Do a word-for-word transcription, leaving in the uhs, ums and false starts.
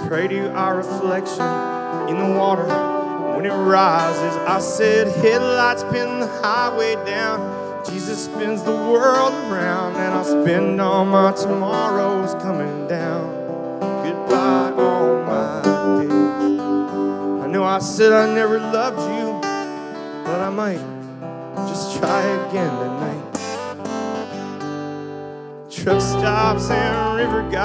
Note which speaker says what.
Speaker 1: Pray to our reflection in the water when it rises. I said, headlights spin the highway down, Jesus spins the world around, and I'll spend all my tomorrows coming down. Goodbye, all my days. I know I said I never loved you, but I might just try again tonight. Truck stops and river guides.